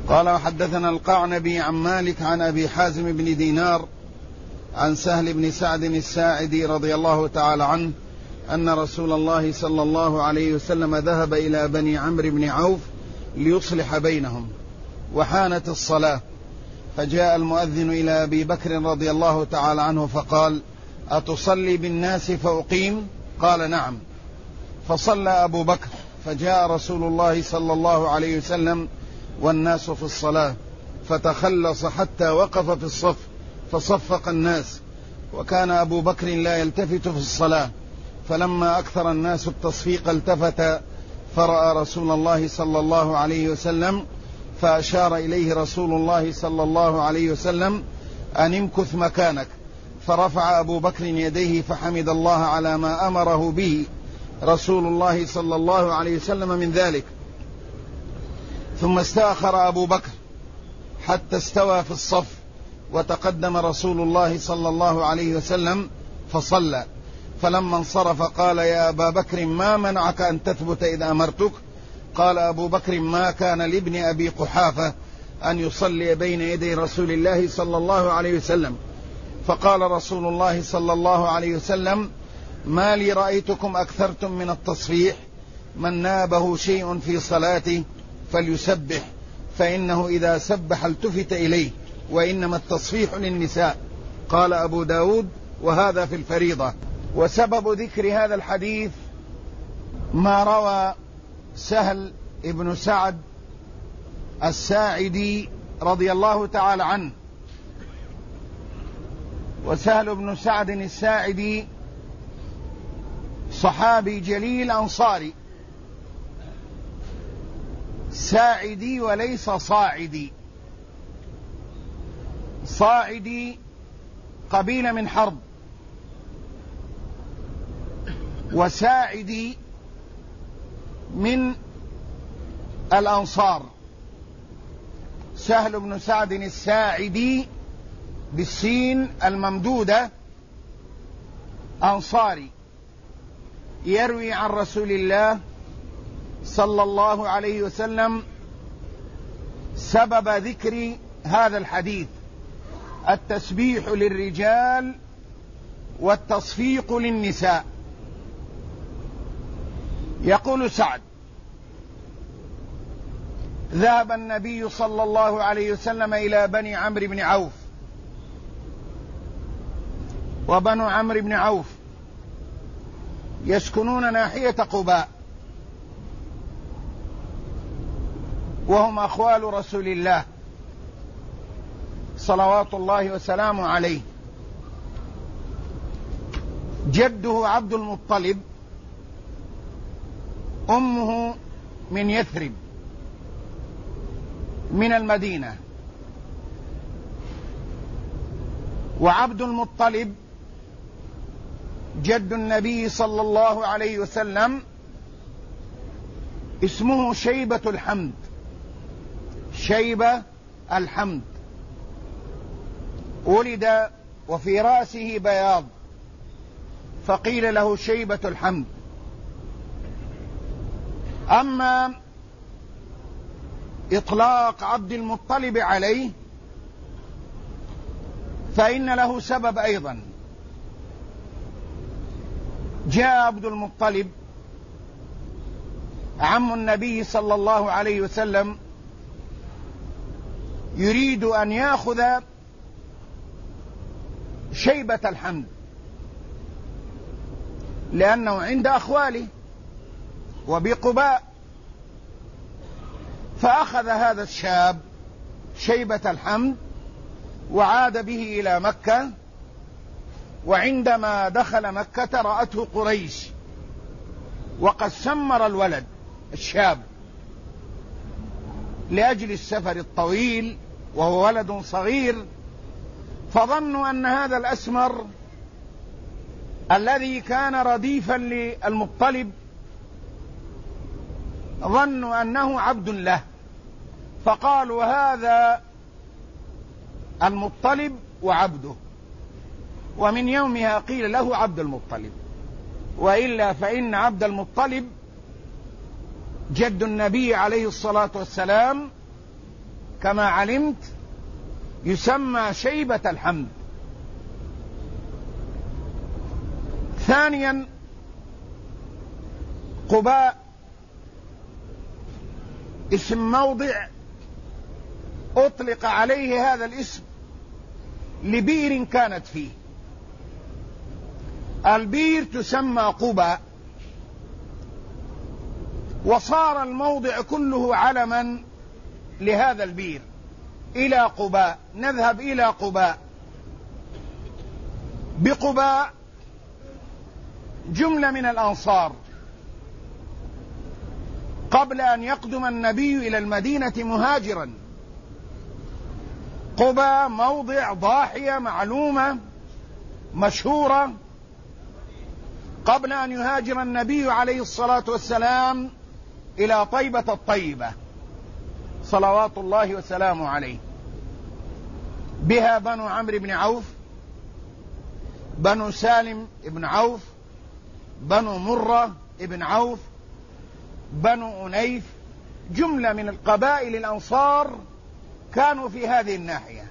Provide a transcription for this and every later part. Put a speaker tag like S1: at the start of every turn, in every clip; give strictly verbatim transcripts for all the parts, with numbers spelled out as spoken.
S1: قال وحدثنا القعنبي عن مالك عن أبي حازم بن دينار عن سهل بن سعد الساعدي رضي الله تعالى عنه أن رسول الله صلى الله عليه وسلم ذهب إلى بني عمرو بن عوف ليصلح بينهم، وحانت الصلاة، فجاء المؤذن إلى أبي بكر رضي الله تعالى عنه فقال: أتصلي بالناس فأقيم؟ قال: نعم. فصلى أبو بكر، فجاء رسول الله صلى الله عليه وسلم والناس في الصلاة، فتخلص حتى وقف في الصف فصفق الناس، وكان أبو بكر لا يلتفت في الصلاة، فلما أكثر الناس التصفيق التفت فرأى رسول الله صلى الله عليه وسلم، فأشار إليه رسول الله صلى الله عليه وسلم أن امكث مكانك، فرفع أبو بكر يديه فحمد الله على ما أمره به رسول الله صلى الله عليه وسلم من ذلك، ثم استأخر أبو بكر حتى استوى في الصف، وتقدم رسول الله صلى الله عليه وسلم فصلى، فلما انصرف قال: يا أبا بكر ما منعك أن تثبت إذا أمرتك؟ قال أبو بكر: ما كان لابن أبي قحافة أن يصلي بين يدي رسول الله صلى الله عليه وسلم. فقال رسول الله صلى الله عليه وسلم: ما لي رأيتكم أكثرتم من التصفيح، من نابه شيء في صلاته فليسبح، فإنه إذا سبح التفت إليه، وإنما التصفيح للنساء. قال أبو داود: وهذا في الفريضة. وسبب ذكر هذا الحديث ما روى سهل ابن سعد الساعدي رضي الله تعالى عنه. وسهل بن سعد الساعدي صحابي جليل أنصاري، ساعدي وليس صاعدي. صاعدي قبيلة من حرب، وساعدي من الأنصار. سهل بن سعد الساعدي بالسين الممدودة أنصاري، يروي عن رسول الله صلى الله عليه وسلم سبب ذكر هذا الحديث: التسبيح للرجال والتصفيق للنساء. يقول سعد: ذهب النبي صلى الله عليه وسلم إلى بني عمرو بن عوف، وبنو عمرو بن عوف يسكنون ناحية قباء، وهم أخوال رسول الله صلوات الله وسلامه عليه. جده عبد المطلب، أمه من يثرب من المدينة، وعبد المطلب جد النبي صلى الله عليه وسلم اسمه شيبة الحمد، شيبة الحمد، ولد وفي رأسه بياض فقيل له شيبة الحمد. أما إطلاق عبد المطلب عليه فإن له سبب أيضا. جاء عبد المطلب عم النبي صلى الله عليه وسلم يريد أن يأخذ شيبة الحمد لأنه عند أخواله وبقباء، فأخذ هذا الشاب شيبة الحمد وعاد به إلى مكة، وعندما دخل مكة رأته قريش وقد سمر الولد الشاب لأجل السفر الطويل وهو ولد صغير، فظنوا أن هذا الأسمر الذي كان رديفا للمطلب ظنوا أنه عبد له، فقالوا هذا المطلب وعبده، ومن يومها قيل له عبد المطلب، وإلا فإن عبد المطلب جد النبي عليه الصلاة والسلام كما علمت يسمى شيبة الحمد. ثانيا قباء اسم موضع أطلق عليه هذا الاسم لبئر كانت فيه. البئر تسمى قباء، وصار الموضع كله علما لهذا البئر. إلى قباء، نذهب إلى قباء. بقباء جملة من الأنصار قبل أن يقدم النبي إلى المدينة مهاجرا. قباء موضع ضاحية معلومة مشهورة قبل أن يهاجر النبي عليه الصلاة والسلام إلى طيبة الطيبة صلوات الله وسلامه عليه. بها بنو عمرو بن عوف، بنو سالم بن عوف، بنو مرة بن عوف، بنو أنيف، جملة من القبائل الأنصار كانوا في هذه الناحية.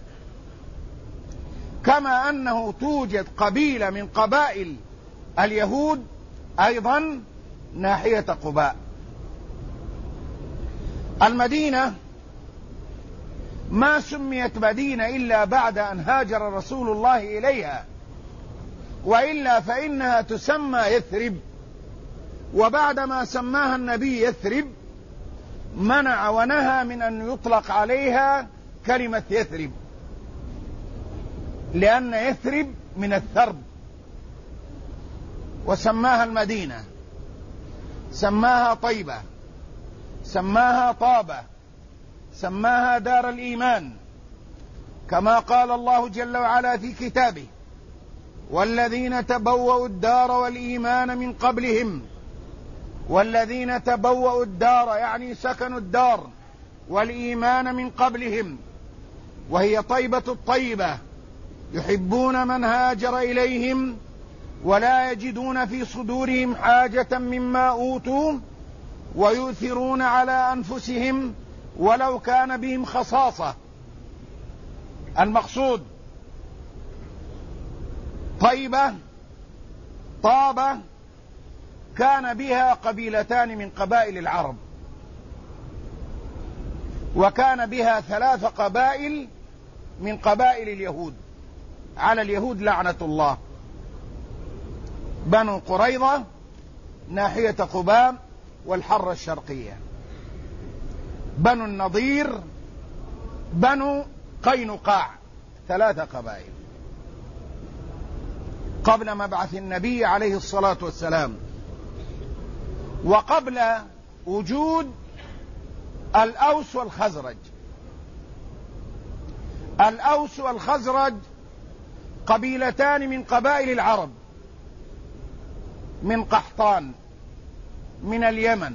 S1: كما أنه توجد قبيلة من قبائل اليهود أيضا ناحية قباء. المدينة ما سميت مدينة إلا بعد أن هاجر رسول الله إليها، وإلا فإنها تسمى يثرب. وبعدما سماها النبي يثرب منع ونهى من أن يطلق عليها كلمة يثرب، لأن يثرب من الثرب، وسماها المدينة، سماها طيبة، سماها طابة، سماها دار الإيمان، كما قال الله جل وعلا في كتابه: والذين تبوأوا الدار والإيمان من قبلهم. والذين تبوأوا الدار يعني سكنوا الدار، والإيمان من قبلهم، وهي طيبة الطيبة، يحبون من هاجر إليهم ولا يجدون في صدورهم حاجة مما أوتوا ويؤثرون على أنفسهم ولو كان بهم خصاصة. المقصود طيبة طابة كان بها قبيلتان من قبائل العرب، وكان بها ثلاث قبائل من قبائل اليهود، على اليهود لعنة الله: بنو قريظة ناحية قباء والحرة الشرقية، بنو النضير، بنو قينقاع، ثلاث قبائل قبل مبعث النبي عليه الصلاة والسلام، وقبل وجود الأوس والخزرج. الأوس والخزرج قبيلتان من قبائل العرب من قحطان من اليمن،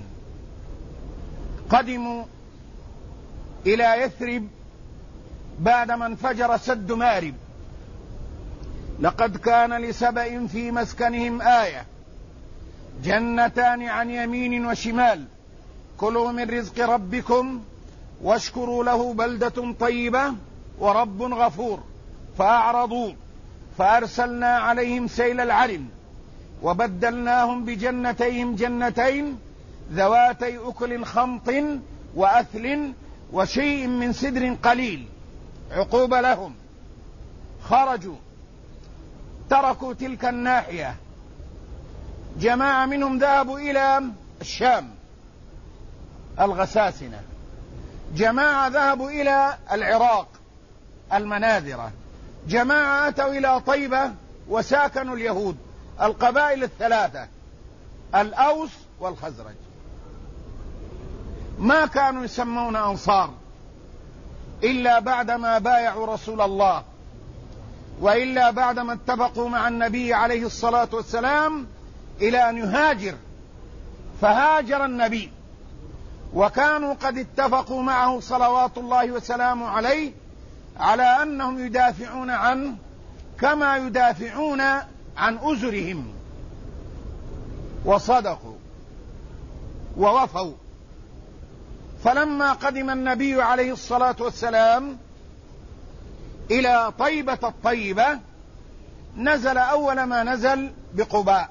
S1: قدموا إلى يثرب بعدما انفجر سد مارب. لقد كان لسبأ في مسكنهم آية، جنتان عن يمين وشمال، كلوا من رزق ربكم واشكروا له بلدة طيبة ورب غفور. فأعرضوا فأرسلنا عليهم سيل العرم وبدلناهم بجنتيهم جنتين ذواتي أكل خمط وأثل وشيء من سدر قليل عقوبة لهم. خرجوا تركوا تلك الناحية، جماعة منهم ذهبوا إلى الشام الغساسنة، جماعة ذهبوا إلى العراق المناذرة، جماعة أتوا إلى طيبة وساكنوا اليهود. القبائل الثلاثة الأوس والخزرج ما كانوا يسمون أنصار إلا بعدما بايعوا رسول الله، وإلا بعدما اتفقوا مع النبي عليه الصلاة والسلام إلى أن يهاجر، فهاجر النبي، وكانوا قد اتفقوا معه صلوات الله وسلامه عليه على أنهم يدافعون عنه كما يدافعون عن أزرهم، وصدقوا ووفوا. فلما قدم النبي عليه الصلاة والسلام إلى طيبة الطيبة نزل أول ما نزل بقباء.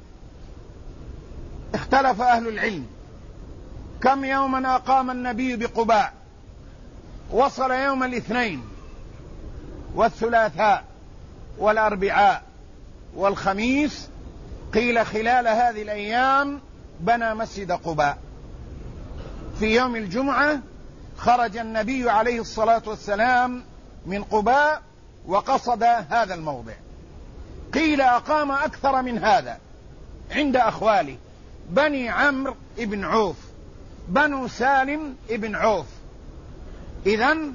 S1: اختلف أهل العلم كم يوما أقام النبي بقباء. وصل يوم الاثنين والثلاثاء والأربعاء والخميس، قيل خلال هذه الأيام بنى مسجد قباء. في يوم الجمعة خرج النبي عليه الصلاة والسلام من قباء وقصد هذا الموضع. قيل أقام أكثر من هذا عند أخواله بني عمرو بن عوف، بنو سالم بن عوف. إذن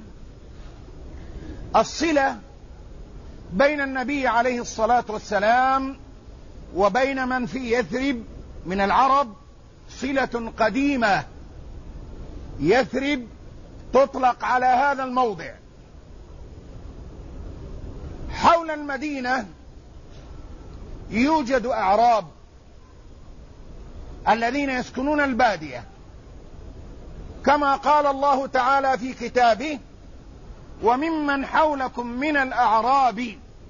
S1: الصلة بين النبي عليه الصلاة والسلام وبين من في يثرب من العرب صلة قديمة. يثرب تطلق على هذا الموضع. حول المدينة يوجد أعراب الذين يسكنون البادية، كما قال الله تعالى في كتابه: وممن حولكم من الأعراب.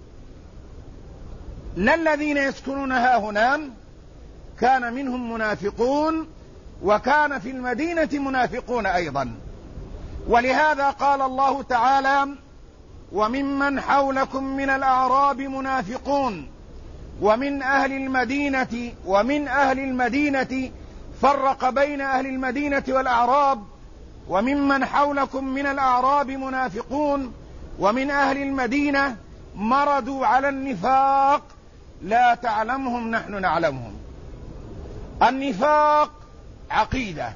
S1: لا الذين يسكنون هاهنا، كان منهم منافقون، وكان في المدينة منافقون أيضا. ولهذا قال الله تعالى: وممن حولكم من الأعراب منافقون ومن أهل المدينة ومن أهل المدينة فرق بين أهل المدينة والأعراب. وممن حولكم من الأعراب منافقون ومن أهل المدينة مردوا على النفاق لا تعلمهم نحن نعلمهم. النفاق عقيدة،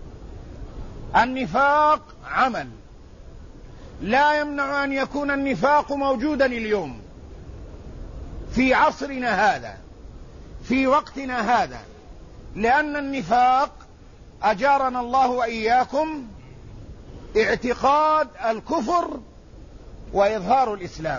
S1: النفاق عمل. لا يمنع أن يكون النفاق موجودا اليوم في عصرنا هذا، في وقتنا هذا، لأن النفاق أجارنا الله وإياكم اعتقاد الكفر وإظهار الإسلام.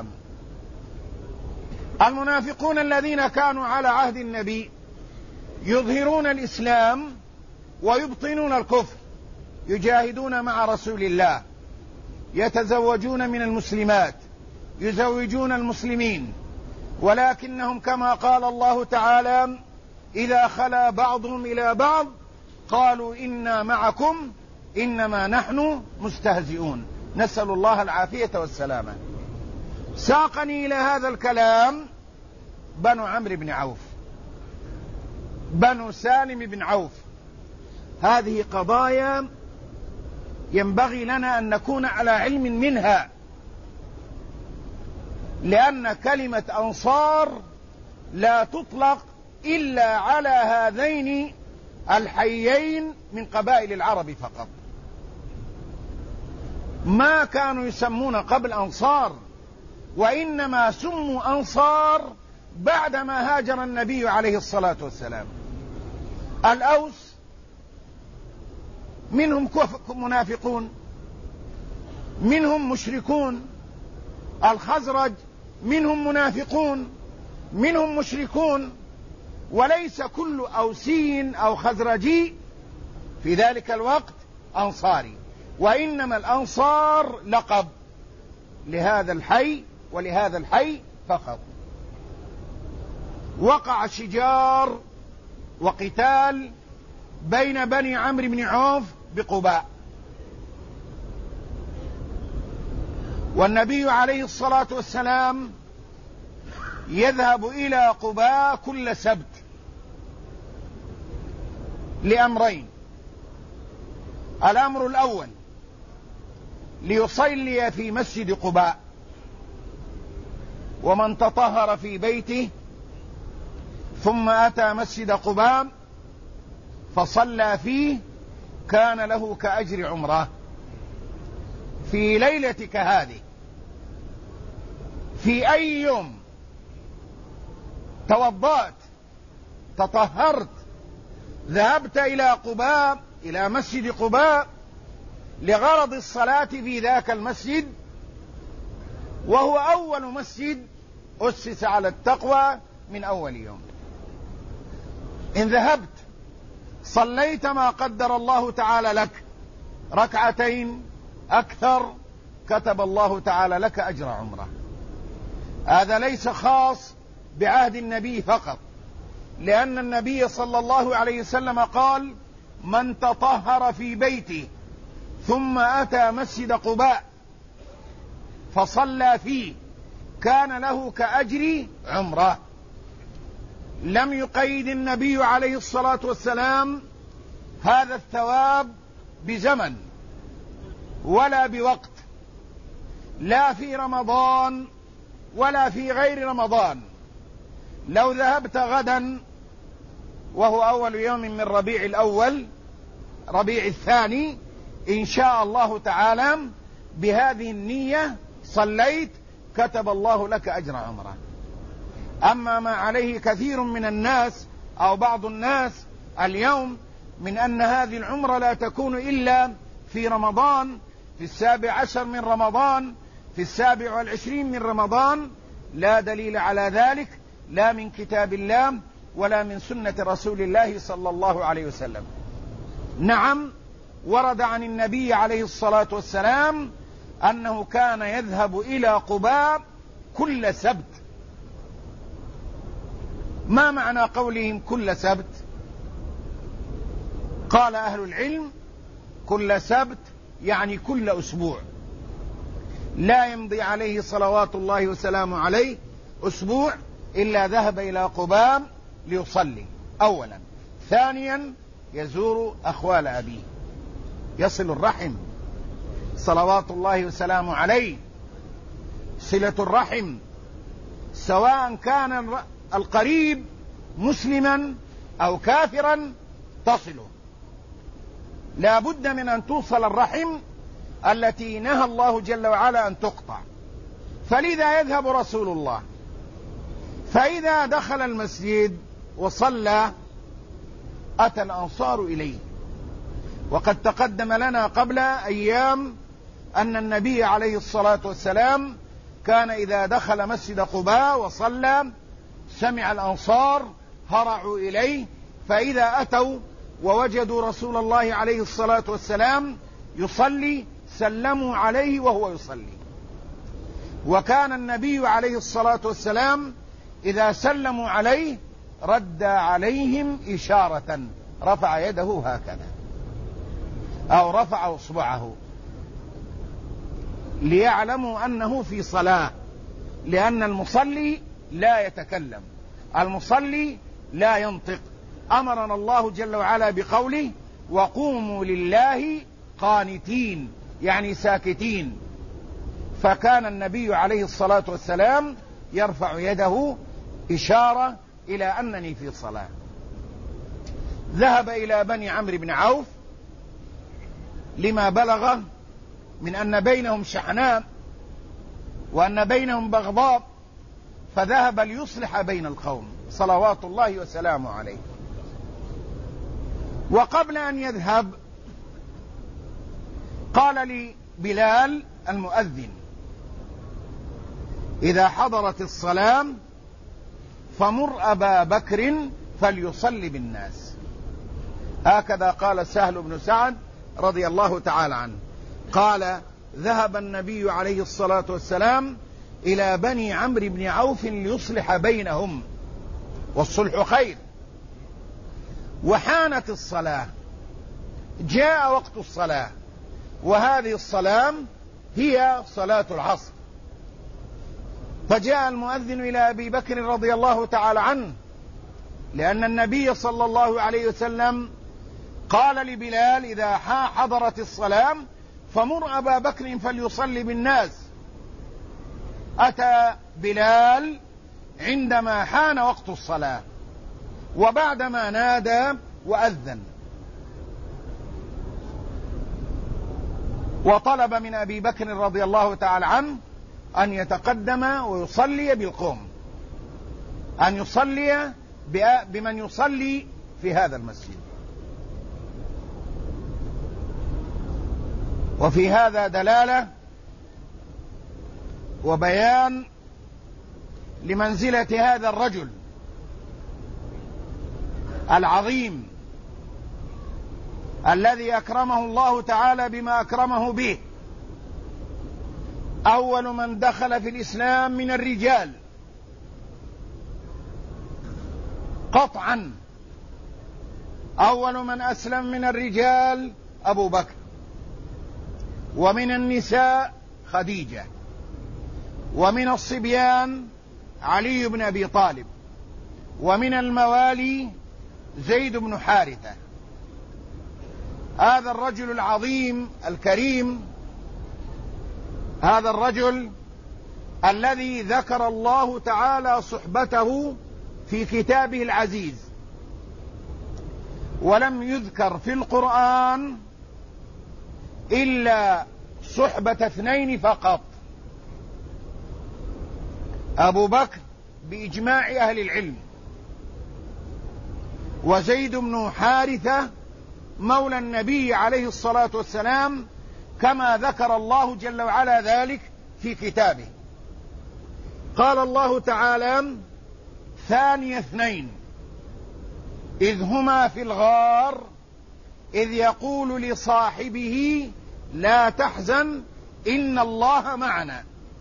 S1: المنافقون الذين كانوا على عهد النبي يظهرون الإسلام ويبطنون الكفر، يجاهدون مع رسول الله، يتزوجون من المسلمات، يزوجون المسلمين، ولكنهم كما قال الله تعالى: إذا خلا بعضهم إلى بعض قالوا إنا معكم إنما نحن مستهزئون. نسأل الله العافية والسلامة. ساقني إلى هذا الكلام بنو عمرو بن عوف، بنو سالم بن عوف. هذه قضايا ينبغي لنا أن نكون على علم منها، لأن كلمة أنصار لا تطلق إلا على هذين الحيين من قبائل العرب فقط. ما كانوا يسمون قبل أنصار، وإنما سموا أنصار بعدما هاجر النبي عليه الصلاة والسلام. الأوس منهم منافقون، منهم مشركون. الخزرج منهم منافقون، منهم مشركون. وليس كل أوسي أو خزرجي في ذلك الوقت أنصاري، وإنما الأنصار لقب لهذا الحي ولهذا الحي فقط. وقع شجار وقتال بين بني عمرو بن عوف بقباء، والنبي عليه الصلاة والسلام يذهب إلى قباء كل سبت لأمرين: الأمر الأول ليصلي في مسجد قباء، ومن تطهر في بيته ثم أتى مسجد قباء فصلى فيه كان له كأجر عمره. في ليلتك هذه، في أي يوم توضأت تطهرت ذهبت إلى قباء، إلى مسجد قباء لغرض الصلاة في ذاك المسجد، وهو أول مسجد أسس على التقوى من أول يوم. إن ذهبت صليت ما قدر الله تعالى لك ركعتين أكثر كتب الله تعالى لك أجر عمره. هذا ليس خاص بعهد النبي فقط، لأن النبي صلى الله عليه وسلم قال: من تطهر في بيته ثم أتى مسجد قباء فصلى فيه كان له كأجر عمره. لم يقيد النبي عليه الصلاة والسلام هذا الثواب بزمن ولا بوقت، لا في رمضان ولا في غير رمضان. لو ذهبت غدا وهو أول يوم من ربيع الأول ربيع الثاني إن شاء الله تعالى بهذه النية صليت كتب الله لك أجر عمره. أما ما عليه كثير من الناس أو بعض الناس اليوم من أن هذه العمرة لا تكون إلا في رمضان، في السابع عشر من رمضان، في السابع والعشرين من رمضان، لا دليل على ذلك لا من كتاب الله ولا من سنة رسول الله صلى الله عليه وسلم. نعم، ورد عن النبي عليه الصلاة والسلام أنه كان يذهب إلى قباء كل سبت. ما معنى قولهم كل سبت؟ قال أهل العلم: كل سبت يعني كل أسبوع، لا يمضي عليه صلوات الله وسلامه عليه أسبوع إلا ذهب إلى قباء ليصلي أولا. ثانيا يزور أخوال أبيه، يصل الرحم صلوات الله وسلامه عليه. صلة الرحم سواء كان القريب مسلما أو كافرا تصله، لا بد من أن توصل الرحم التي نهى الله جل وعلا أن تقطع. فلذا يذهب رسول الله، فإذا دخل المسجد وصلى أتى الأنصار إليه. وقد تقدم لنا قبل أيام أن النبي عليه الصلاة والسلام كان إذا دخل مسجد قباء وصلى سمع الأنصار هرعوا إليه، فإذا أتوا ووجدوا رسول الله عليه الصلاة والسلام يصلي سلموا عليه وهو يصلي. وكان النبي عليه الصلاة والسلام إذا سلموا عليه رد عليهم إشارة، رفع يده هكذا أو رفع إصبعه ليعلموا أنه في صلاة، لأن المصلي لا يتكلم، المصلي لا ينطق. أمرنا الله جل وعلا بقوله: وقوموا لله قانتين، يعني ساكتين. فكان النبي عليه الصلاة والسلام يرفع يده إشارة إلى أنني في صلاة. ذهب إلى بني عمرو بن عوف لما بلغ من أن بينهم شحناء وأن بينهم بغضاء، فذهب ليصلح بين القوم صلوات الله وسلامه عليه. وقبل أن يذهب قال لي بلال المؤذن: إذا حضرت الصلاة فمر أبا بكر فليصلي بالناس. هكذا قال سهل بن سعد رضي الله تعالى عنه، قال: ذهب النبي عليه الصلاة والسلام إلى بني عمرو بن عوف ليصلح بينهم، والصلح خير. وحانت الصلاة، جاء وقت الصلاة، وهذه الصلاة هي صلاة العصر. فجاء المؤذن إلى أبي بكر رضي الله تعالى عنه، لأن النبي صلى الله عليه وسلم قال لبلال: إذا حضرت الصلاة فمر أبا بكر فليصلي بالناس. أتى بلال عندما حان وقت الصلاة وبعدما نادى وأذن، وطلب من أبي بكر رضي الله تعالى عنه أن يتقدم ويصلي بالقوم، أن يصلي بمن يصلي في هذا المسجد. وفي هذا دلالة وبيان لمنزلة هذا الرجل العظيم الذي أكرمه الله تعالى بما أكرمه به. أول من دخل في الإسلام من الرجال قطعا، أول من أسلم من الرجال أبو بكر، ومن النساء خديجة، ومن الصبيان علي بن أبي طالب، ومن الموالي زيد بن حارثة. هذا الرجل العظيم الكريم، هذا الرجل الذي ذكر الله تعالى صحبته في كتابه العزيز، ولم يذكر في القرآن إلا صحبة اثنين فقط: أبو بكر بإجماع أهل العلم، وزيد بن حارثة مولى النبي عليه الصلاة والسلام، كما ذكر الله جل وعلا ذلك في كتابه. قال الله تعالى: ثاني اثنين إذ هما في الغار إذ يقول لصاحبه لا تحزن إن الله معنا.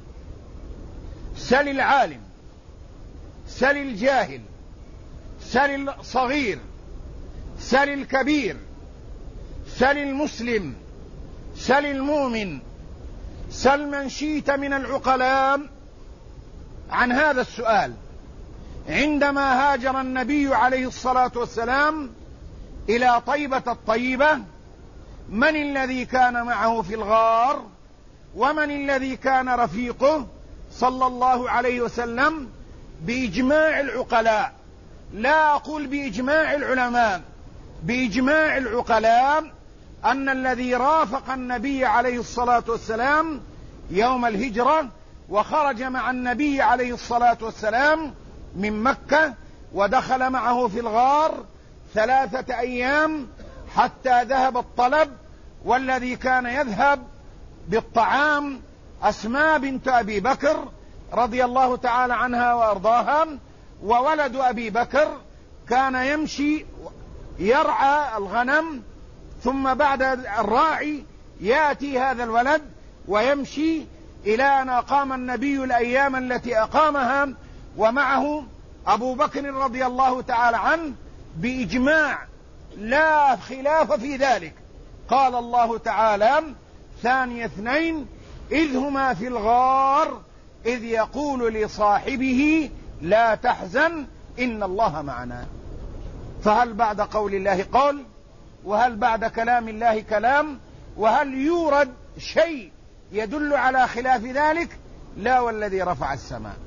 S1: سل العالم، سل الجاهل، سل الصغير، سل الكبير، سل المسلم، سل المؤمن، سل من شئت من العقلاء عن هذا السؤال. عندما هاجر النبي عليه الصلاة والسلام إلى طيبة الطيبة، من الذي كان معه في الغار؟ ومن الذي كان رفيقه صلى الله عليه وسلم؟ بإجماع العقلاء، لا أقول بإجماع العلماء، بإجماع العقلاء، أن الذي رافق النبي عليه الصلاة والسلام يوم الهجرة وخرج مع النبي عليه الصلاة والسلام من مكة ودخل معه في الغار ثلاثة أيام حتى ذهب الطلب، والذي كان يذهب بالطعام أسماء بنت أبي بكر رضي الله تعالى عنها وأرضاها، وولد أبي بكر كان يمشي يرعى الغنم، ثم بعد الراعي يأتي هذا الولد ويمشي إلى أن أقام النبي الأيام التي أقامها ومعه أبو بكر رضي الله تعالى عنه بإجماع لا خلاف في ذلك. قال الله تعالى: ثاني اثنين إذ هما في الغار إذ يقول لصاحبه لا تحزن إن الله معنا. فهل بعد قول الله قول؟ وهل بعد كلام الله كلام؟ وهل يورد شيء يدل على خلاف ذلك؟ لا، والذي رفع السماء.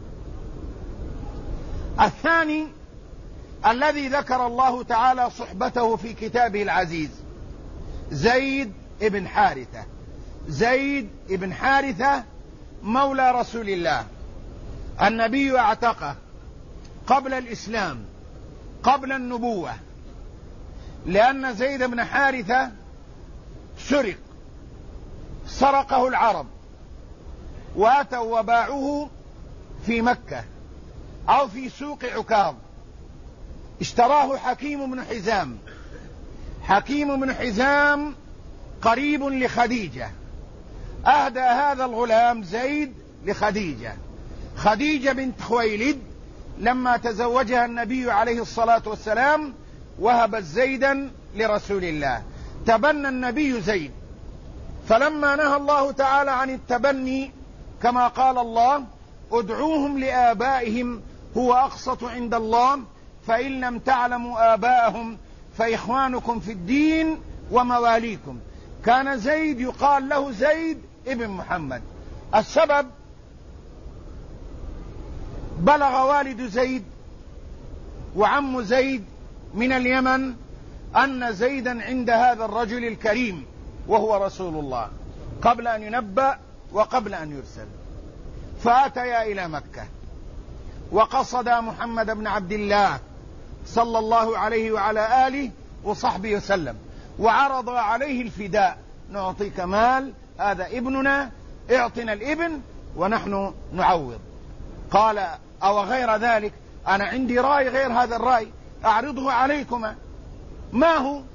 S1: الثاني الذي ذكر الله تعالى صحبته في كتابه العزيز زيد بن حارثة. زيد بن حارثة مولى رسول الله، النبي اعتقه قبل الإسلام، قبل النبوة، لأن زيد بن حارثة سرق، سرقه العرب واتوا وباعوه في مكة أو في سوق عكاظ. اشتراه حكيم بن حزام. حكيم بن حزام قريب لخديجة، أهدى هذا الغلام زيد لخديجة. خديجة بنت خويلد لما تزوجها النبي عليه الصلاة والسلام وهبت زيدا لرسول الله. تبنى النبي زيد، فلما نهى الله تعالى عن التبني كما قال الله: ادعوهم لآبائهم هو أقسط عند الله فإن لم تعلموا آباءهم فإخوانكم في الدين ومواليكم. كان زيد يقال له زيد ابن محمد. السبب: بلغ والد زيد وعم زيد من اليمن أن زيدا عند هذا الرجل الكريم وهو رسول الله قبل أن ينبأ وقبل أن يرسل. فأتيا إلى مكة وقصدا محمد بن عبد الله صلى الله عليه وعلى آله وصحبه وسلم، وعرض عليه الفداء: نعطيك مال، هذا ابننا، اعطنا الابن ونحن نعوض. قال: أو غير ذلك، أنا عندي رأي غير هذا الرأي أعرضه عليكما. ما هو؟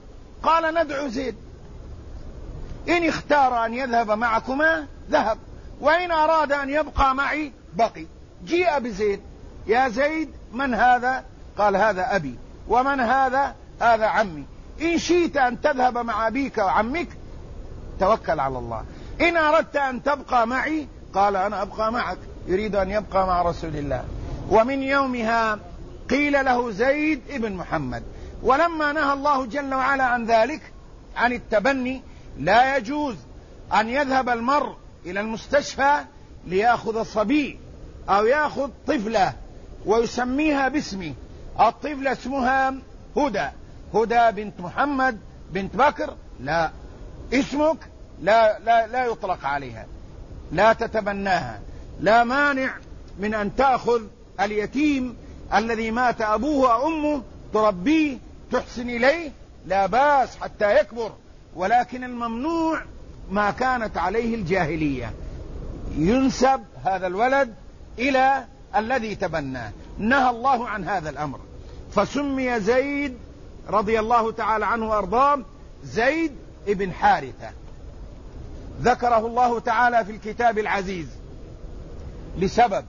S1: قال ندعو زيد، إن اختار أن يذهب معكما ذهب، وإن أراد أن يبقى معي بقي. جيء بزيد، يا زيد من هذا؟ قال هذا أبي. ومن هذا؟ هذا عمي. إن شئت أن تذهب مع أبيك وعمك توكل على الله، إن أردت أن تبقى معي قال أنا أبقى معك، يريد أن يبقى مع رسول الله. ومن يومها قيل له زيد ابن محمد. ولما نهى الله جل وعلا عن ذلك، عن التبني، لا يجوز أن يذهب المرء إلى المستشفى ليأخذ صبي أو يأخذ طفلة ويسميها باسمه. الطفلة اسمها هدى، هدى بنت محمد بنت بكر، لا، اسمك لا, لا, لا يطلق عليها، لا تتبناها. لا مانع من أن تأخذ اليتيم الذي مات أبوه وأمه تربيه تحسن إليه، لا بأس حتى يكبر، ولكن الممنوع ما كانت عليه الجاهلية، ينسب هذا الولد إلى الذي تبناه. نهى الله عن هذا الأمر، فسمي زيد رضي الله تعالى عنه وأرضاه زيد ابن حارثة. ذكره الله تعالى في الكتاب العزيز لسبب.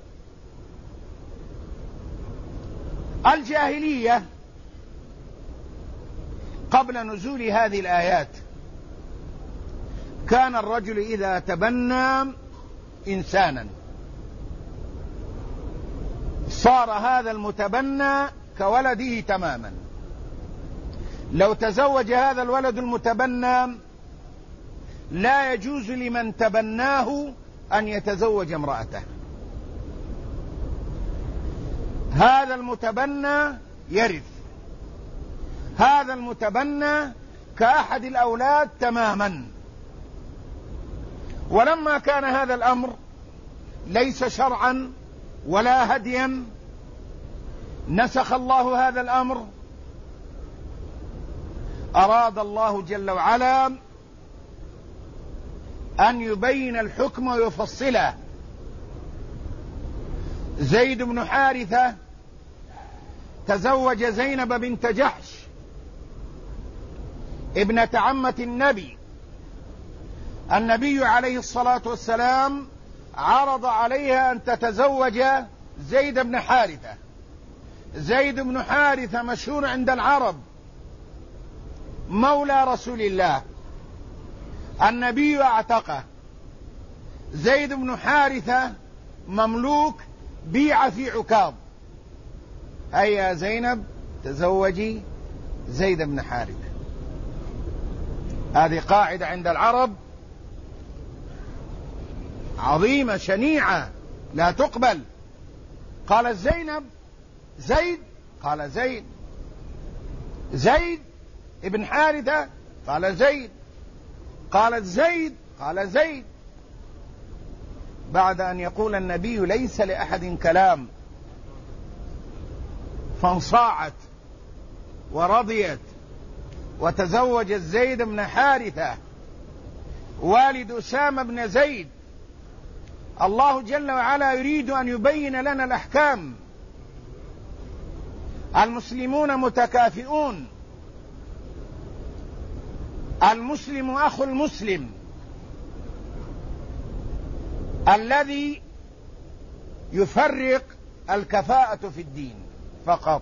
S1: الجاهلية قبل نزول هذه الآيات كان الرجل إذا تبنى إنسانا صار هذا المتبنى كولده تماما. لو تزوج هذا الولد المتبنى لا يجوز لمن تبناه أن يتزوج امرأته. هذا المتبنى يرث، هذا المتبنى كأحد الأولاد تماما. ولما كان هذا الأمر ليس شرعا ولا هديا، نسخ الله هذا الأمر. أراد الله جل وعلا أن يبين الحكم ويفصله. زيد بن حارثة تزوج زينب بنت جحش ابنة عمة النبي. النبي عليه الصلاة والسلام عرض عليها أن تتزوج زيد بن حارثة. زيد بن حارثة مشهور عند العرب، مولى رسول الله، النبي اعتقه. زيد بن حارثة مملوك بيع في عكاظ. هيا زينب تزوجي زيد بن حارثة. هذه قاعدة عند العرب عظيمة شنيعة لا تقبل. قالت زينب زيد، قال زيد. زيد ابن حارثة، قال زيد. قالت زيد، قال زيد. بعد أن يقول النبي ليس لأحد كلام، فانصاعت ورضيت وتزوجت زيد بن حارثة والد أسامة بن زيد. الله جل وعلا يريد أن يبين لنا الأحكام. المسلمون متكافئون، المسلم أخو المسلم. الذي يفرق الكفاءة في الدين فقط.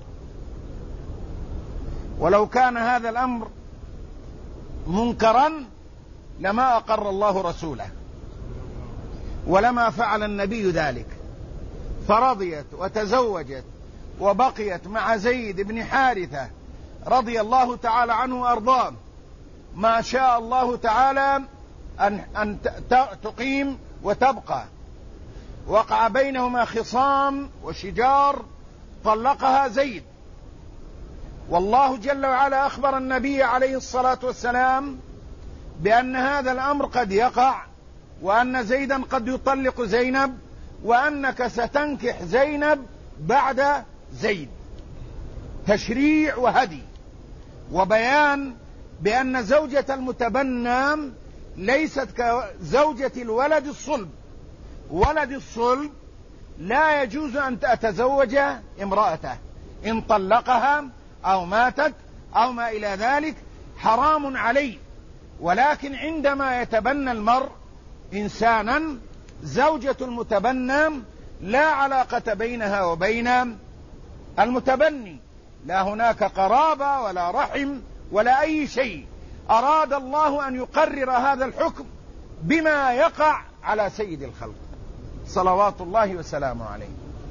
S1: ولو كان هذا الأمر منكرا لما أقر الله رسوله ولما فعل النبي ذلك. فرضيت وتزوجت وبقيت مع زيد بن حارثة رضي الله تعالى عنه وأرضاه ما شاء الله تعالى أن, أن تقيم وتبقى. وقع بينهما خصام وشجار، طلقها زيد. والله جل وعلا أخبر النبي عليه الصلاة والسلام بأن هذا الأمر قد يقع، وأن زيدا قد يطلق زينب، وأنك ستنكح زينب بعد زيد. تشريع وهدي وبيان بأن زوجة المتبنى ليست كزوجة الولد الصلب. ولد الصلب لا يجوز أن تتزوج امرأته إن طلقها أو ماتت أو ما إلى ذلك، حرام عليه، ولكن عندما يتبنى المرء إنسانا زوجة المتبنى لا علاقة بينها وبين المتبني، لا هناك قرابة ولا رحم ولا أي شيء. أراد الله أن يقرر هذا الحكم بما يقع على سيد الخلق صلوات الله وسلامه عليه.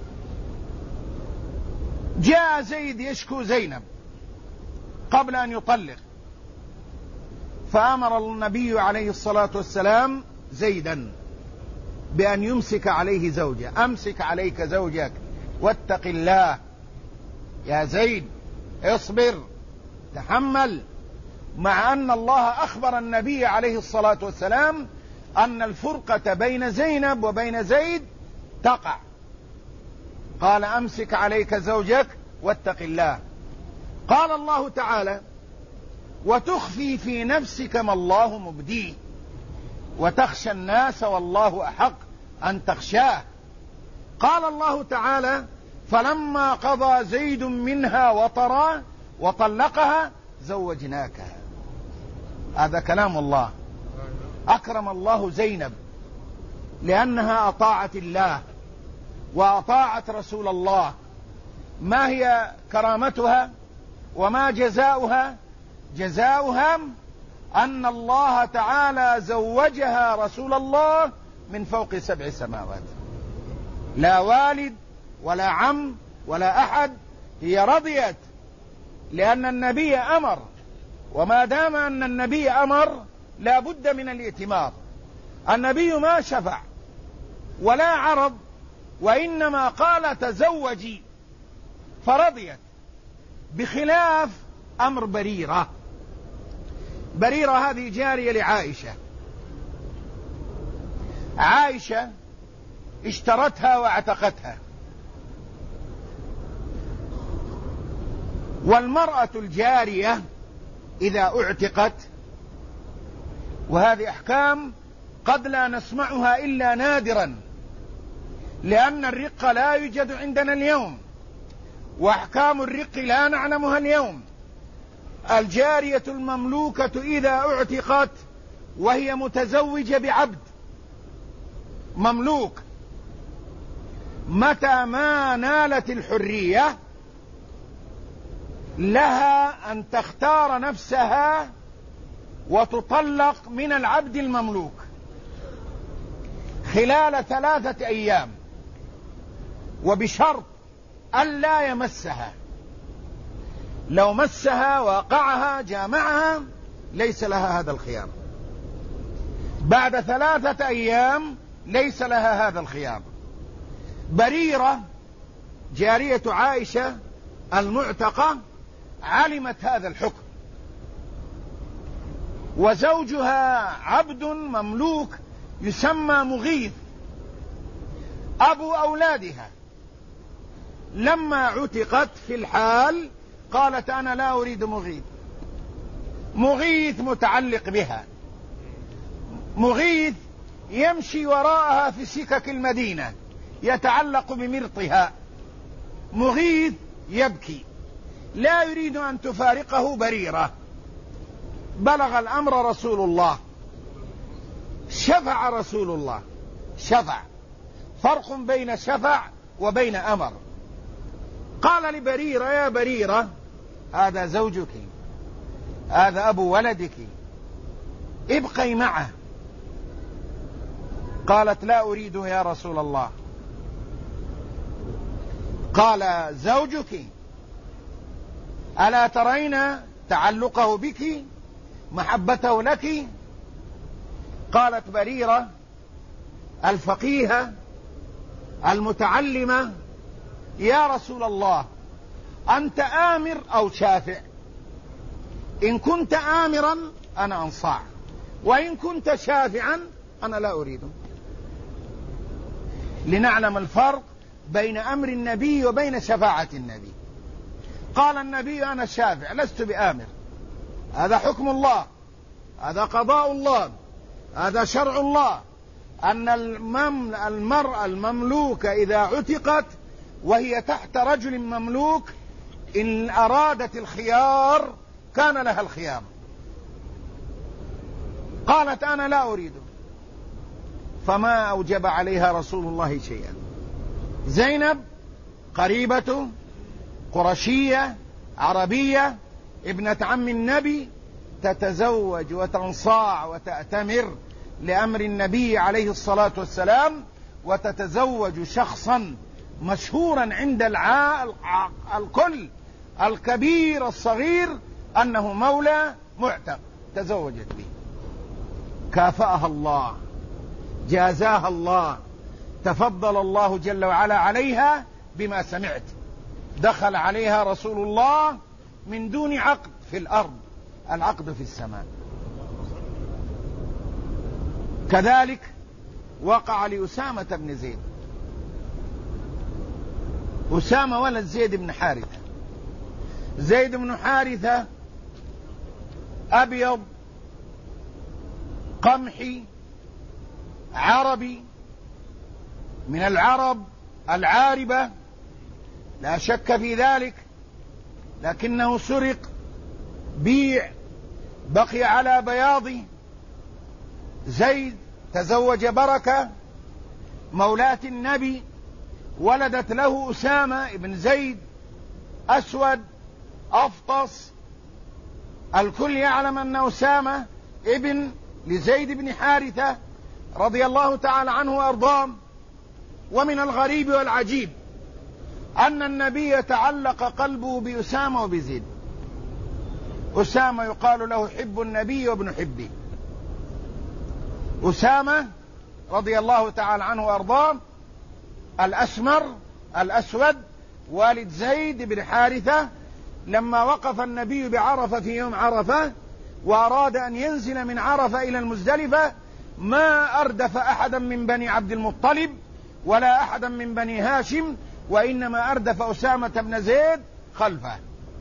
S1: جاء زيد يشكو زينب قبل أن يطلق، فأمر النبي عليه الصلاة والسلام زيدا بأن يمسك عليه زوجه. أمسك عليك زوجك واتق الله يا زيد، اصبر تحمل، مع أن الله أخبر النبي عليه الصلاة والسلام أن الفرقة بين زينب وبين زيد تقع. قال أمسك عليك زوجك واتق الله. قال الله تعالى وتخفي في نفسك ما الله مبديه وتخشى الناس والله أحق أن تخشاه. قال الله تعالى فلما قضى زيد منها وطرا وطلقها زوجناكها. هذا كلام الله. أكرم الله زينب لأنها أطاعت الله وأطاعت رسول الله. ما هي كرامتها وما جزاؤها؟ جزاؤها أن الله تعالى زوجها رسول الله من فوق سبع سماوات، لا والد ولا عم ولا أحد، هي رضيت لأن النبي أمر، وما دام أن النبي أمر لا بد من الائتمار. النبي ما شفع ولا عرض، وإنما قال تزوجي فرضيت، بخلاف أمر بريرة. بريرة هذه جارية لعائشة، عائشة اشترتها واعتقتها. والمرأة الجارية إذا اعتقت، وهذه أحكام قد لا نسمعها إلا نادرا لأن الرق لا يوجد عندنا اليوم، وأحكام الرق لا نعلمها اليوم. الجارية المملوكة إذا اعتقت وهي متزوجة بعبد مملوك، متى ما نالت الحرية لها أن تختار نفسها وتطلق من العبد المملوك خلال ثلاثة أيام، وبشرط ألا يمسها. لو مسها وقعها جامعها ليس لها هذا الخيار. بعد ثلاثة أيام ليس لها هذا الخيار. بريرة جارية عائشة المعتقة علمت هذا الحكم، وزوجها عبد مملوك يسمى مغيث أبو أولادها. لما عتقت في الحال قالت أنا لا أريد مغيث. مغيث متعلق بها، مغيث يمشي وراءها في سكك المدينة يتعلق بمرطها، مغيث يبكي لا يريد أن تفارقه بريرة. بلغ الأمر رسول الله، شفع رسول الله، شفع، فرق بين شفع وبين أمر. قال لبريرة يا بريرة هذا زوجك، هذا أبو ولدك، ابقي معه. قالت لا أريده يا رسول الله. قال زوجك ألا ترين تعلقه بك محبته لك؟ قالت بريرة الفقيهة المتعلمة يا رسول الله أنت آمر أو شافع؟ إن كنت آمرا أنا أنصاع، وإن كنت شافعا أنا لا أريده. لنعلم الفرق بين أمر النبي وبين شفاعة النبي. قال النبي أنا شافع لست بآمر، هذا حكم الله، هذا قضاء الله، هذا شرع الله، أن المرأة المملوكة إذا عتقت وهي تحت رجل مملوك إن أرادت الخيار كان لها الخيار، قالت أنا لا أريده، فما أوجب عليها رسول الله شيئا. زينب قريبة قرشية عربية ابنة عم النبي، تتزوج وتنصاع وتأتمر لأمر النبي عليه الصلاة والسلام، وتتزوج شخصا مشهورا عند الكل الكبير الصغير أنه مولى معتق، تزوجت به. كافأها الله، جازاها الله، تفضل الله جل وعلا عليها بما سمعت. دخل عليها رسول الله من دون عقد في الأرض، العقد في السماء. كذلك وقع لأسامة بن زيد. أسامة ولد زيد بن حارثة. زيد بن حارثة أبيض قمحي عربي من العرب العاربة، لا شك في ذلك، لكنه سرق، بيع، بقي على بياضه. زيد تزوج بركة مولاة النبي، ولدت له أسامة بن زيد، أسود أفطس. الكل يعلم أن أسامة ابن لزيد بن حارثة رضي الله تعالى عنه وأرضاه. ومن الغريب والعجيب أن النبي تعلق قلبه بأسامة وبزيد. أسامة يقال له حب النبي وابن حبي. أسامة رضي الله تعالى عنه وأرضاه الأسمر الأسود والد زيد بن حارثة، لما وقف النبي بعرفة في يوم عرفة وأراد أن ينزل من عرفة إلى المزدلفة، ما أردف أحدا من بني عبد المطلب ولا أحدا من بني هاشم، وإنما أردف أسامة بن زيد خلفه.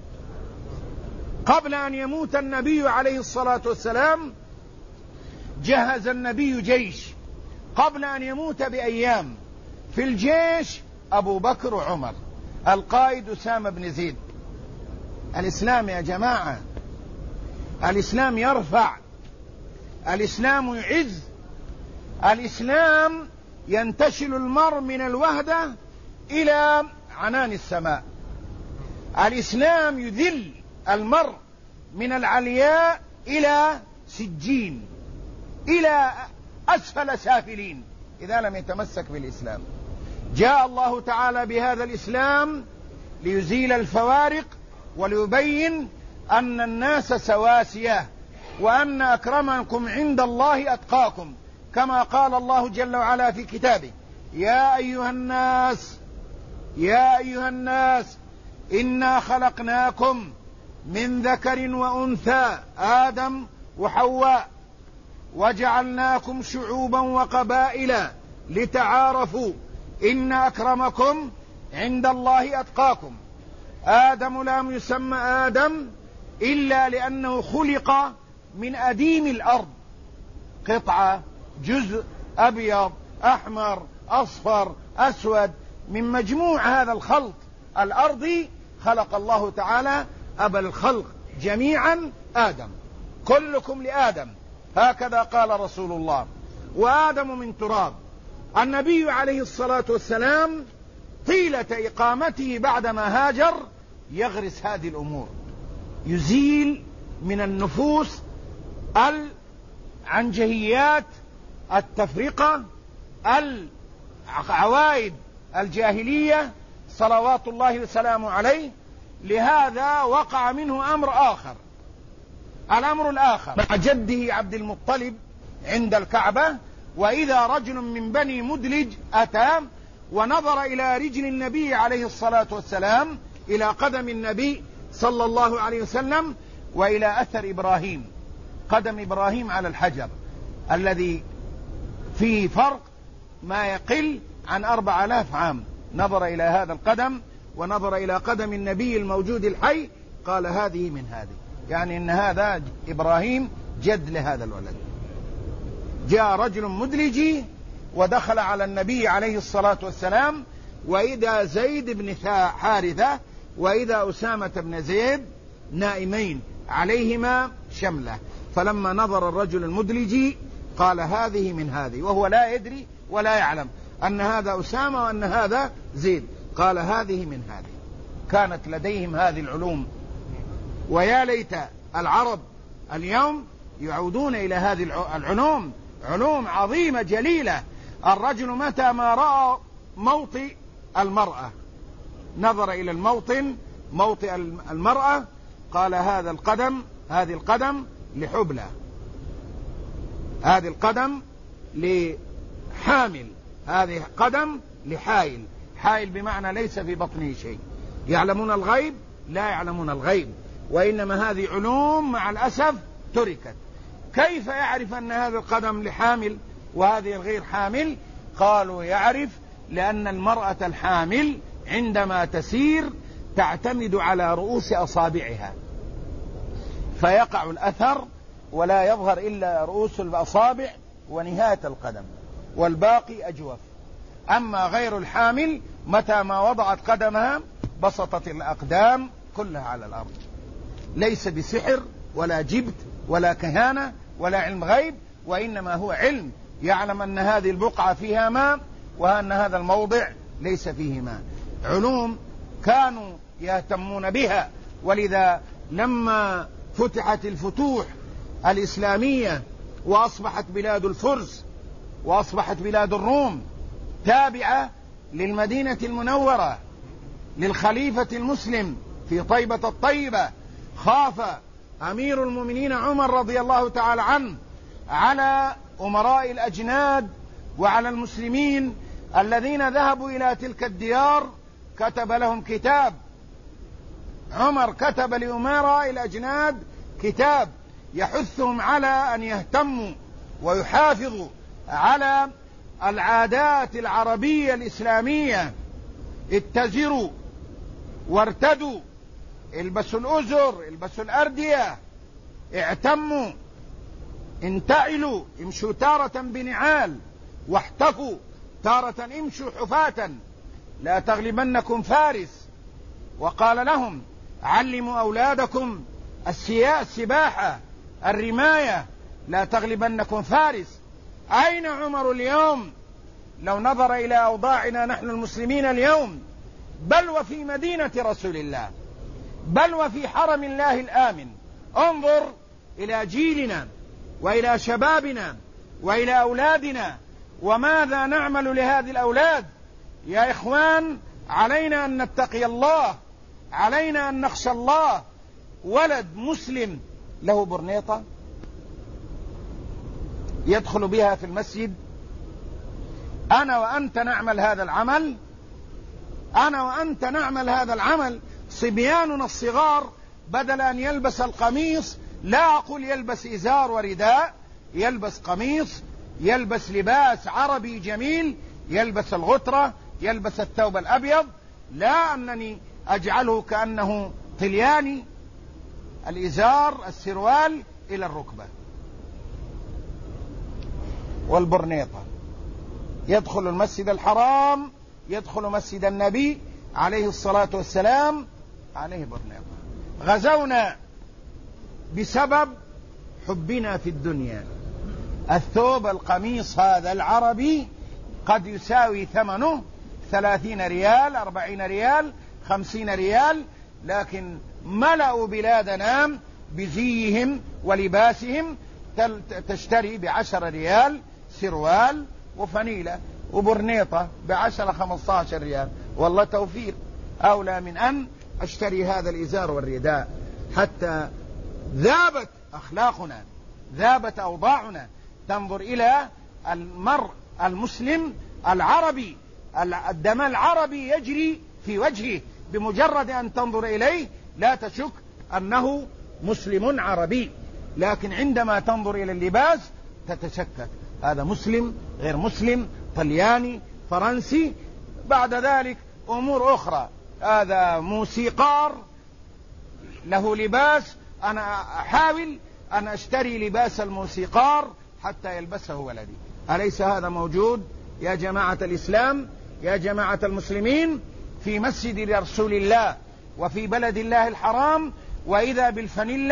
S1: قبل أن يموت النبي عليه الصلاة والسلام جهز النبي جيش، قبل أن يموت بأيام. في الجيش أبو بكر وعمر، القائد أسامة بن زيد. الإسلام يا جماعة، الإسلام يرفع، الإسلام يعز، الإسلام ينتشل المرء من الوهدة إلى عنان السماء. الإسلام يذل المرء من العلياء إلى سجين، إلى أسفل سافلين إذا لم يتمسك بالإسلام. جاء الله تعالى بهذا الإسلام ليزيل الفوارق وليبين أن الناس سواسية، وأن أكرمكم عند الله أتقاكم، كما قال الله جل وعلا في كتابه: يا أيها الناس يا أيها الناس إنا خلقناكم من ذكر وأنثى آدم وحواء وجعلناكم شعوبا وقبائل لتعارفوا إن أكرمكم عند الله أتقاكم. آدم لم يسمى آدم إلا لأنه خلق من أديم الأرض، قطعة، جزء، أبيض، أحمر، أصفر، أسود، من مجموع هذا الخلق الأرضي خلق الله تعالى أبا الخلق جميعا آدم. كلكم لآدم، هكذا قال رسول الله، وآدم من تراب. النبي عليه الصلاة والسلام طيلة إقامته بعدما هاجر يغرس هذه الأمور، يزيل من النفوس العنجهيات، التفرقة، العوائد الجاهلية صلوات الله وسلامه عليه. لهذا وقع منه أمر آخر. الأمر الآخر مع جده عبد المطلب عند الكعبة، وإذا رجل من بني مدلج أتى ونظر إلى رجل النبي عليه الصلاة والسلام، إلى قدم النبي صلى الله عليه وسلم، وإلى أثر إبراهيم، قدم إبراهيم على الحجر الذي فيه فرق ما يقل عن أربع آلاف عام. نظر إلى هذا القدم ونظر إلى قدم النبي الموجود الحي، قال هذه من هذه، يعني إن هذا إبراهيم جد لهذا الولد. جاء رجل مدلجي ودخل على النبي عليه الصلاة والسلام، وإذا زيد بن حارثة وإذا أسامة بن زيد نائمين عليهما شملة، فلما نظر الرجل المدلجي قال هذه من هذه، وهو لا يدري ولا يعلم أن هذا أسامة وأن هذا زيد. قال هذه من هذه. كانت لديهم هذه العلوم، ويا ليت العرب اليوم يعودون إلى هذه العلوم، علوم عظيمة جليلة. الرجل متى ما رأى موطئ المرأة نظر إلى الموطن موطئ المرأة قال هذا القدم هذه القدم لحبلى، هذه القدم لحامل، هذه قدم لحائل. حائل بمعنى ليس في بطنه شيء. يعلمون الغيب؟ لا يعلمون الغيب، وإنما هذه علوم مع الأسف تركت. كيف يعرف أن هذا القدم لحامل وهذه الغير حامل؟ قالوا يعرف لأن المرأة الحامل عندما تسير تعتمد على رؤوس أصابعها، فيقع الأثر ولا يظهر إلا رؤوس الأصابع ونهاية القدم، والباقي أجوف. أما غير الحامل متى ما وضعت قدمها بسطت الأقدام كلها على الأرض. ليس بسحر ولا جبت ولا كهانة ولا علم غيب، وإنما هو علم يعلم أن هذه البقعة فيها ماء وأن هذا الموضع ليس فيه ماء. علوم كانوا يهتمون بها، ولذا لما فتحت الفتوح الإسلامية وأصبحت بلاد الفرس وأصبحت بلاد الروم تابعة للمدينة المنورة للخليفة المسلم في طيبة الطيبة، خاف أمير المؤمنين عمر رضي الله تعالى عنه على أمراء الأجناد وعلى المسلمين الذين ذهبوا إلى تلك الديار. كتب لهم كتاب، عمر كتب لأمراء الأجناد كتاب يحثهم على أن يهتموا ويحافظوا على العادات العربية الإسلامية. اتزروا وارتدوا، البسوا الأزر، البسوا الأردية، اعتموا، انتعلوا، امشوا تارة بنعال، واحتفوا تارة امشوا حفاة، لا تغلبنكم فارس. وقال لهم علموا أولادكم السباحة الرماية، لا تغلبنكم فارس. أين عمر اليوم لو نظر إلى أوضاعنا نحن المسلمين اليوم، بل وفي مدينة رسول الله، بل وفي حرم الله الآمن؟ انظر إلى جيلنا وإلى شبابنا وإلى أولادنا، وماذا نعمل لهذه الأولاد؟ يا إخوان، علينا أن نتقي الله، علينا أن نخشى الله. ولد مسلم له برنيطة يدخل بها في المسجد، أنا وأنت نعمل هذا العمل، أنا وأنت نعمل هذا العمل. صبياننا الصغار بدل أن يلبس القميص، لا أقول يلبس إزار ورداء، يلبس قميص، يلبس لباس عربي جميل، يلبس الغترة، يلبس الثوب الأبيض، لا أنني أجعله كأنه طلياني، الإزار السروال إلى الركبة والبرنيطة. يدخل المسجد الحرام، يدخل مسجد النبي عليه الصلاة والسلام عليه برنيطة. غزونا بسبب حبنا في الدنيا. الثوب القميص هذا العربي قد يساوي ثمنه ثلاثين ريال، أربعين ريال، خمسين ريال، لكن ملأوا بلادنا بزيهم ولباسهم. تشتري بعشر ريال سروال وفنيلة وبرنيطة بعشرة خمسة عشر ريال، والله توفير أولى من أن أشتري هذا الإزار والرداء. حتى ذابت أخلاقنا، ذابت أوضاعنا. تنظر إلى المرء المسلم العربي، الدم العربي يجري في وجهه، بمجرد أن تنظر إليه لا تشك أنه مسلم عربي، لكن عندما تنظر إلى اللباس تتشكك، هذا مسلم غير مسلم، طلياني فرنسي. بعد ذلك أمور أخرى، هذا موسيقار له لباس، أنا أحاول أن أشتري لباس الموسيقار حتى يلبسه ولدي. أليس هذا موجود يا جماعة الإسلام، يا جماعة المسلمين؟ في مسجد رسول الله وفي بلد الله الحرام، وإذا بالفانيلا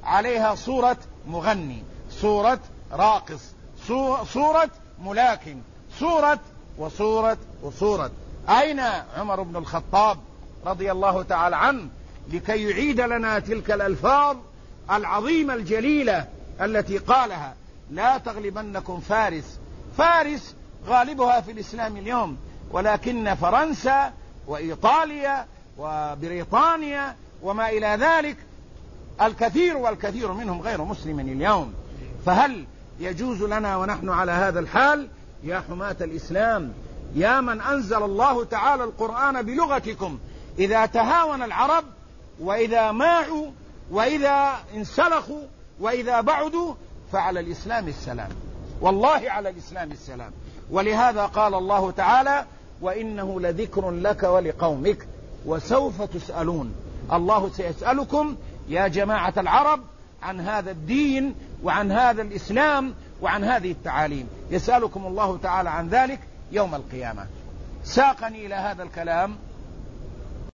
S1: عليها صورة مغني، صورة راقص، صورة ملاكم، صورة وصورة وصورة. أين عمر بن الخطاب رضي الله تعالى عنه لكي يعيد لنا تلك الألفاظ العظيمة الجليلة التي قالها: لا تغلبنكم فارس. فارس غالبها في الإسلام اليوم، ولكن فرنسا وإيطاليا وبريطانيا وما إلى ذلك الكثير والكثير منهم غير مسلم اليوم. فهل يجوز لنا ونحن على هذا الحال؟ يا حماة الإسلام، يا من أنزل الله تعالى القرآن بلغتكم، إذا تهاون العرب وإذا ماعوا وإذا انسلخوا وإذا بعدوا فعلى الإسلام السلام، والله على الإسلام السلام. ولهذا قال الله تعالى: وإنه لذكر لك ولقومك وسوف تسألون. الله سيسألكم يا جماعة العرب عن هذا الدين وعن هذا الإسلام وعن هذه التعاليم، يسألكم الله تعالى عن ذلك يوم القيامة. ساقني إلى هذا الكلام